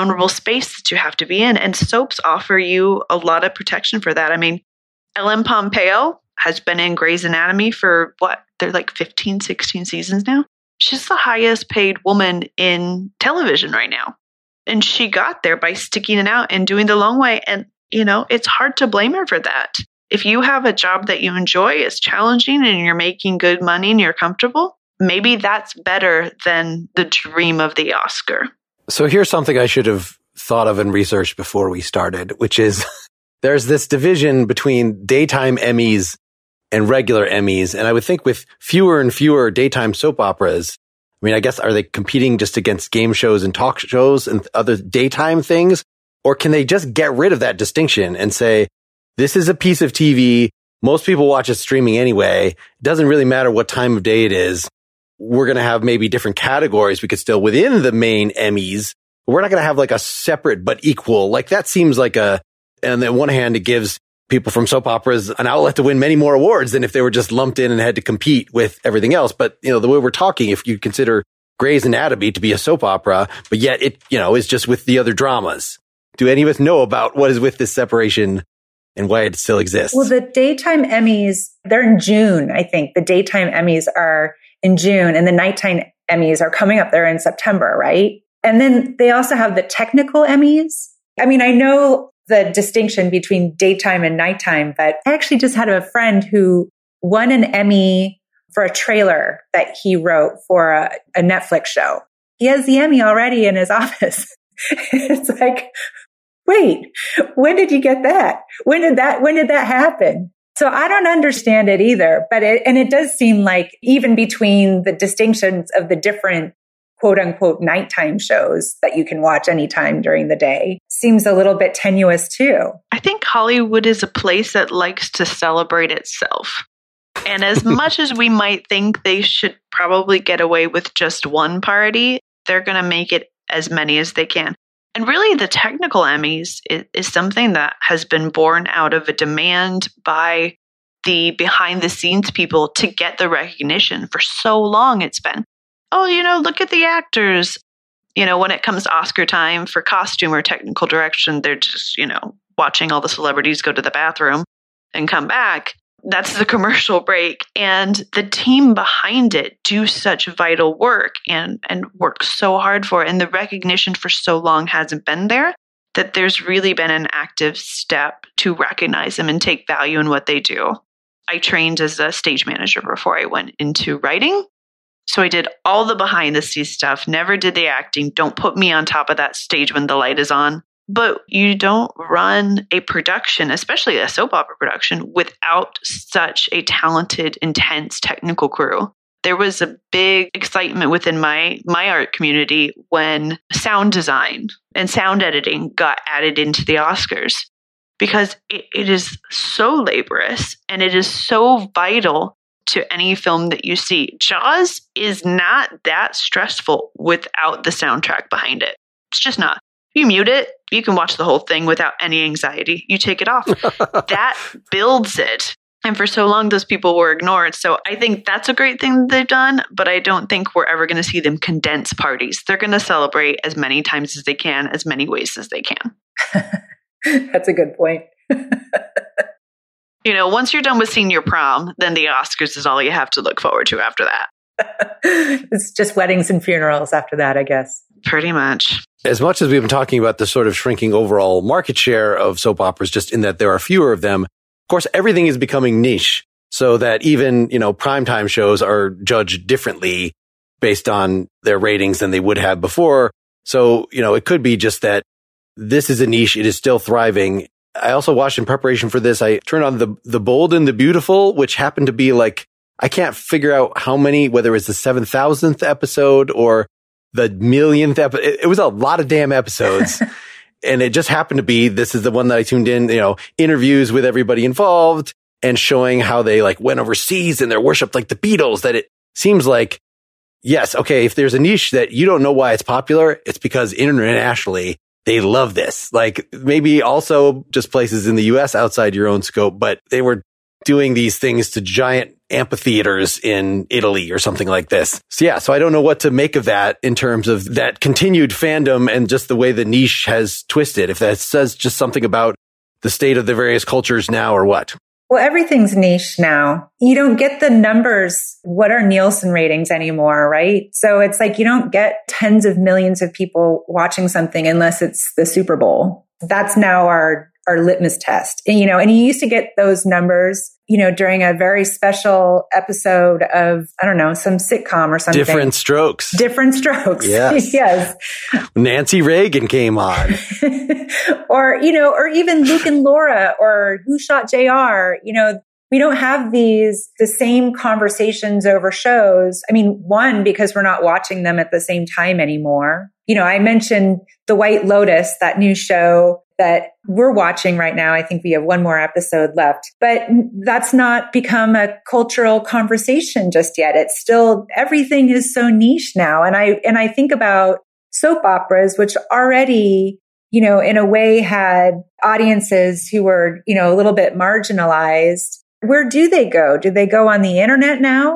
space that you have to be in. And soaps offer you a lot of protection for that. I mean, Ellen Pompeo has been in Grey's Anatomy for they're like 15, 16 seasons now. She's the highest paid woman in television right now. And she got there by sticking it out and doing the long way. And, it's hard to blame her for that. If you have a job that you enjoy, it's challenging, and you're making good money and you're comfortable, maybe that's better than the dream of the Oscar. So here's something I should have thought of and researched before we started, which is there's this division between daytime Emmys and regular Emmys. And I would think with fewer and fewer daytime soap operas, I mean, I guess, are they competing just against game shows and talk shows and other daytime things? Or can they just get rid of that distinction and say, this is a piece of TV. Most people watch it streaming anyway. It doesn't really matter what time of day it is. We're going to have maybe different categories. We could still within the main Emmys. We're not going to have like a separate but equal. Like that seems like and on the one hand, it gives people from soap operas an outlet to win many more awards than if they were just lumped in and had to compete with everything else. But, the way we're talking, if you consider Grey's Anatomy to be a soap opera, but yet it, is just with the other dramas. Do any of us know about what is with this separation and why it still exists? Well, the daytime Emmys, they're in June, I think. The daytime Emmys are in June, and the nighttime Emmys are coming up there in September, right? And then they also have the technical Emmys. I mean, I know the distinction between daytime and nighttime, but I actually just had a friend who won an Emmy for a trailer that he wrote for a Netflix show. He has the Emmy already in his office. It's like, wait, when did you get that? When did that happen? So I don't understand it either, but it does seem like even between the distinctions of the different quote unquote nighttime shows that you can watch anytime during the day seems a little bit tenuous too. I think Hollywood is a place that likes to celebrate itself. And as much as we might think they should probably get away with just one party, they're going to make it as many as they can. And really, the technical Emmys is something that has been born out of a demand by the behind the scenes people to get the recognition. For so long, it's been, look at the actors. When it comes to Oscar time for costume or technical direction, they're just, watching all the celebrities go to the bathroom and come back. That's the commercial break. And the team behind it do such vital work and work so hard for it. And the recognition for so long hasn't been there that there's really been an active step to recognize them and take value in what they do. I trained as a stage manager before I went into writing. So I did all the behind the scenes stuff, never did the acting. Don't put me on top of that stage when the light is on. But you don't run a production, especially a soap opera production, without such a talented, intense technical crew. There was a big excitement within my art community when sound design and sound editing got added into the Oscars, because it is so laborious and it is so vital to any film that you see. Jaws is not that stressful without the soundtrack behind it. It's just not. You mute it, you can watch the whole thing without any anxiety. You take it off. That builds it. And for so long, those people were ignored. So I think that's a great thing that they've done, but I don't think we're ever going to see them condense parties. They're going to celebrate as many times as they can, as many ways as they can. That's a good point. Once you're done with senior prom, then the Oscars is all you have to look forward to after that. It's just weddings and funerals after that, I guess. Pretty much. As much as we've been talking about the sort of shrinking overall market share of soap operas, just in that there are fewer of them, of course, everything is becoming niche, so that even, primetime shows are judged differently based on their ratings than they would have before. So, it could be just that this is a niche. It is still thriving. I also watched, in preparation for this, I turned on the Bold and the Beautiful, which happened to be like, I can't figure out how many, whether it was the 7,000th episode or the millionth episode. It was a lot of damn episodes. And it just happened to be, this is the one that I tuned in, interviews with everybody involved and showing how they went overseas and they're worshipped like the Beatles. That it seems like, yes, okay, if there's a niche that you don't know why it's popular, it's because internationally they love this. Maybe also just places in the US outside your own scope, but they were doing these things to giant amphitheaters in Italy or something like this. So I don't know what to make of that in terms of that continued fandom and just the way the niche has twisted. If that says just something about the state of the various cultures now or what. Well, everything's niche now. You don't get the numbers. What are Nielsen ratings anymore, right? So it's like you don't get tens of millions of people watching something unless it's the Super Bowl. That's now our litmus test. And you used to get those numbers, during a very special episode of, I don't know, some sitcom or something. Different Strokes. Yes. Yes. Nancy Reagan came on. or even Luke and Laura or Who Shot JR, we don't have the same conversations over shows. I mean, one, because we're not watching them at the same time anymore. I mentioned The White Lotus, that new show that we're watching right now. I think we have one more episode left, but that's not become a cultural conversation just yet. It's still, everything is so niche now. And I think about soap operas, which already, in a way had audiences who were, a little bit marginalized. Where do they go? Do they go on the internet now,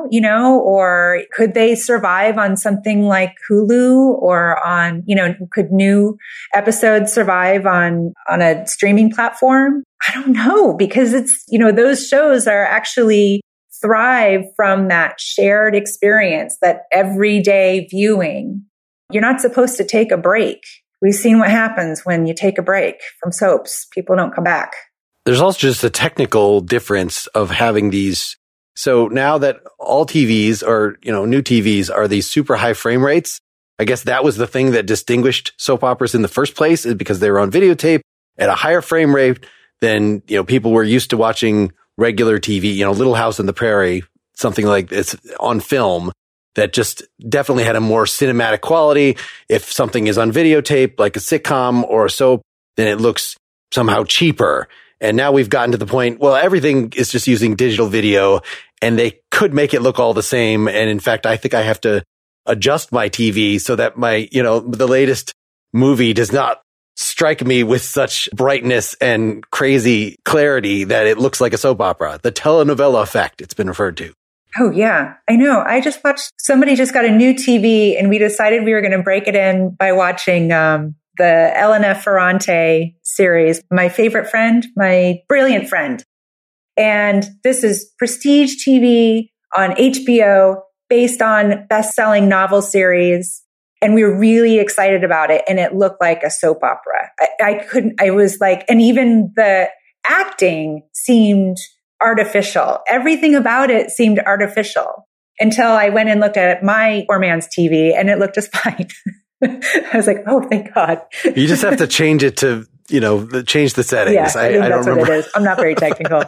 or could they survive on something like Hulu or on, could new episodes survive on a streaming platform? I don't know, because it's, those shows are actually thrive from that shared experience, that everyday viewing. You're not supposed to take a break. We've seen what happens when you take a break from soaps. People don't come back. There's also just a technical difference of having these. So now that all TVs or, new TVs are these super high frame rates, I guess that was the thing that distinguished soap operas in the first place, is because they were on videotape at a higher frame rate than, people were used to watching regular TV, Little House on the Prairie, something like this on film that just definitely had a more cinematic quality. If something is on videotape, like a sitcom or a soap, then it looks somehow cheaper. And now we've gotten to the point, well, everything is just using digital video and they could make it look all the same. And in fact, I think I have to adjust my TV so that my, the latest movie does not strike me with such brightness and crazy clarity that it looks like a soap opera. The telenovela effect, it's been referred to. Oh, yeah, I know. I just watched, somebody just got a new TV and we decided we were going to break it in by watching, the Elena Ferrante series. My favorite friend, my brilliant friend. And this is prestige TV on HBO based on best-selling novel series. And we were really excited about it. And it looked like a soap opera. I was like, and even the acting seemed artificial. Everything about it seemed artificial until I went and looked at my poor man's TV and it looked just fine. I was like, oh, thank God. You just have to change it to, change the settings. Yeah, I think that's what it is. I'm not very technical.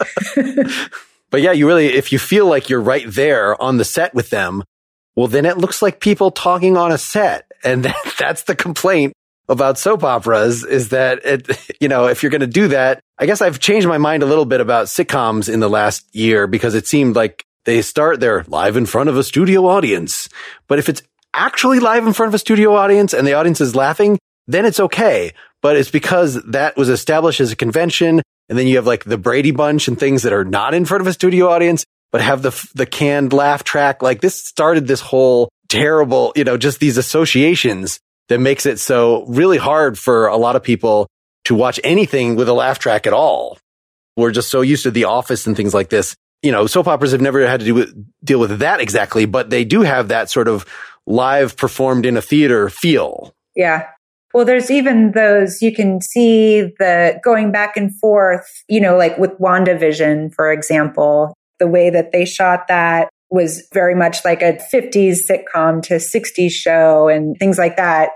But yeah, if you feel like you're right there on the set with them, well, then it looks like people talking on a set. And that's the complaint about soap operas is that, if you're going to do that, I guess I've changed my mind a little bit about sitcoms in the last year because it seemed like they're live in front of a studio audience. But if it's actually live in front of a studio audience and the audience is laughing, then it's okay. But it's because that was established as a convention. And then you have like the Brady Bunch and things that are not in front of a studio audience, but have the canned laugh track. Like this started this whole terrible, just these associations that makes it so really hard for a lot of people to watch anything with a laugh track at all. We're just so used to The Office and things like this. Soap operas have never had to deal with that exactly, but they do have that sort of live performed in a theater feel. Yeah. Well, there's even those, you can see the going back and forth, like with WandaVision, for example, the way that they shot that was very much like a 50s sitcom to 60s show and things like that.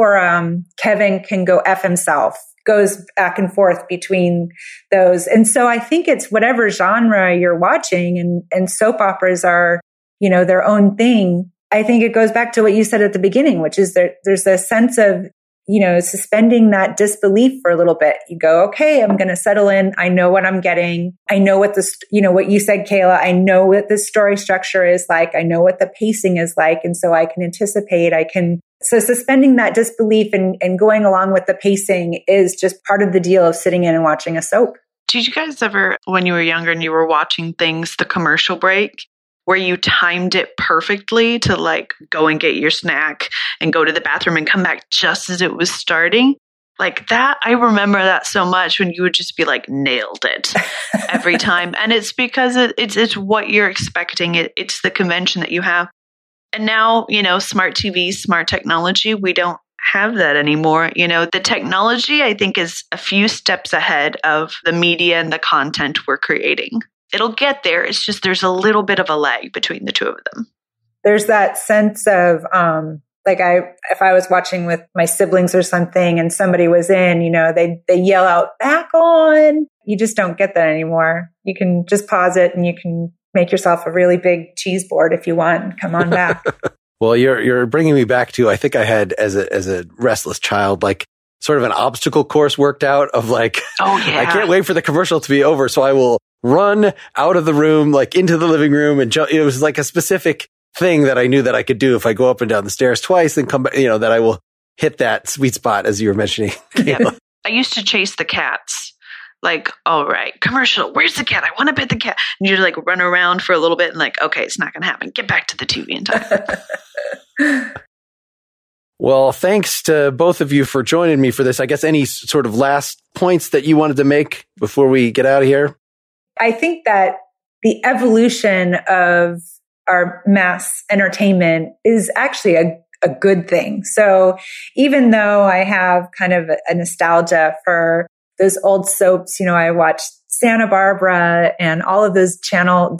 Or Kevin Can Go F Himself goes back and forth between those. And so I think it's whatever genre you're watching and soap operas are, their own thing. I think it goes back to what you said at the beginning, which is there's a sense of, suspending that disbelief for a little bit. You go, okay, I'm going to settle in. I know what I'm getting. I know what what you said, Kayla, I know what the story structure is like. I know what the pacing is like. And so I can anticipate, so suspending that disbelief and going along with the pacing is just part of the deal of sitting in and watching a soap. Did you guys ever, when you were younger and you were watching things, the commercial break, where you timed it perfectly to like go and get your snack and go to the bathroom and come back just as it was starting? Like that, I remember that so much when you would just be like, nailed it every time. And it's because it's what you're expecting. It's the convention that you have. And now, smart TV, smart technology, we don't have that anymore. The technology, I think, is a few steps ahead of the media and the content we're creating. It'll get there. It's just there's a little bit of a lag between the two of them. There's that sense of if I was watching with my siblings or something and somebody was in, they yell out back on. You just don't get that anymore. You can just pause it and you can make yourself a really big cheese board if you want and come on back. Well, you're bringing me back to, I think I had as a restless child, like sort of an obstacle course worked out of like, oh yeah, I can't wait for the commercial to be over. So I will run out of the room, like into the living room and jump. It was like a specific thing that I knew that I could do if I go up and down the stairs twice and come back, that I will hit that sweet spot as you were mentioning. Yeah. I used to chase the cats. Like, all right, commercial, where's the cat? I want to pet the cat. And you'd like run around for a little bit and like, okay, it's not going to happen. Get back to the TV in time. Well, thanks to both of you for joining me for this. I guess any sort of last points that you wanted to make before we get out of here? I think that the evolution of our mass entertainment is actually a good thing. So even though I have kind of a nostalgia for those old soaps, I watched Santa Barbara and all of those Channel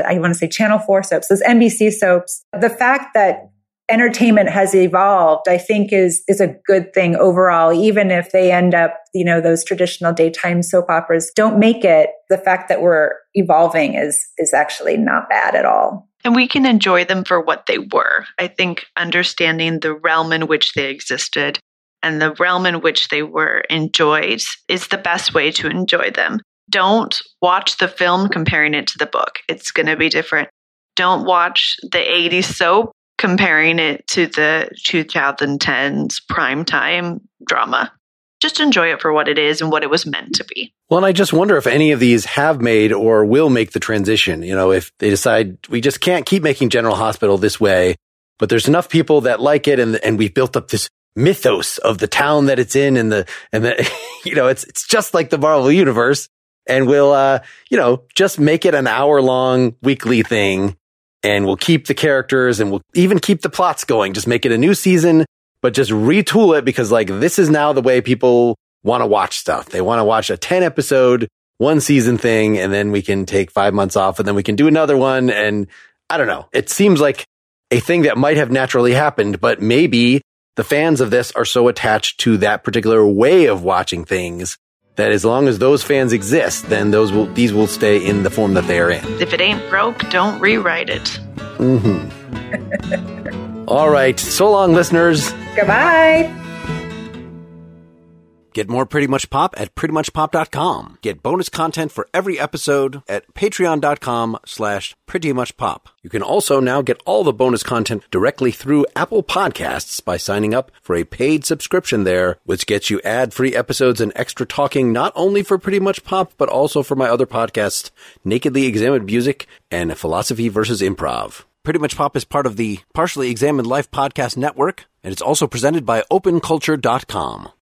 4 soaps, those NBC soaps. The fact that entertainment has evolved, I think is a good thing overall, even if they end up, those traditional daytime soap operas don't make it. The fact that we're evolving is actually not bad at all. And we can enjoy them for what they were. I think understanding the realm in which they existed and the realm in which they were enjoyed is the best way to enjoy them. Don't watch the film comparing it to the book. It's going to be different. Don't watch the 80s soap comparing it to the 2010s primetime drama. Just enjoy it for what it is and what it was meant to be. Well, and I just wonder if any of these have made or will make the transition. If they decide we just can't keep making General Hospital this way, but there's enough people that like it and we've built up this mythos of the town that it's in and the it's just like the Marvel universe. and we'll, just make it an hour-long weekly thing, and we'll keep the characters, and we'll even keep the plots going. Just make it a new season, but just retool it, because like this is now the way people want to watch stuff. They want to watch a 10-episode, one season thing, and then we can take 5 months off, and then we can do another one. And I don't know. It seems like a thing that might have naturally happened, but maybe the fans of this are so attached to that particular way of watching things that as long as those fans exist, then these will stay in the form that they are in. If it ain't broke, don't rewrite it. Mm-hmm. All right. So long, listeners. Goodbye. Get more Pretty Much Pop at prettymuchpop.com. Get bonus content for every episode at patreon.com/prettymuchpop. You can also now get all the bonus content directly through Apple Podcasts by signing up for a paid subscription there, which gets you ad-free episodes and extra talking not only for Pretty Much Pop, but also for my other podcasts, Nakedly Examined Music and Philosophy vs. Improv. Pretty Much Pop is part of the Partially Examined Life Podcast Network, and it's also presented by OpenCulture.com.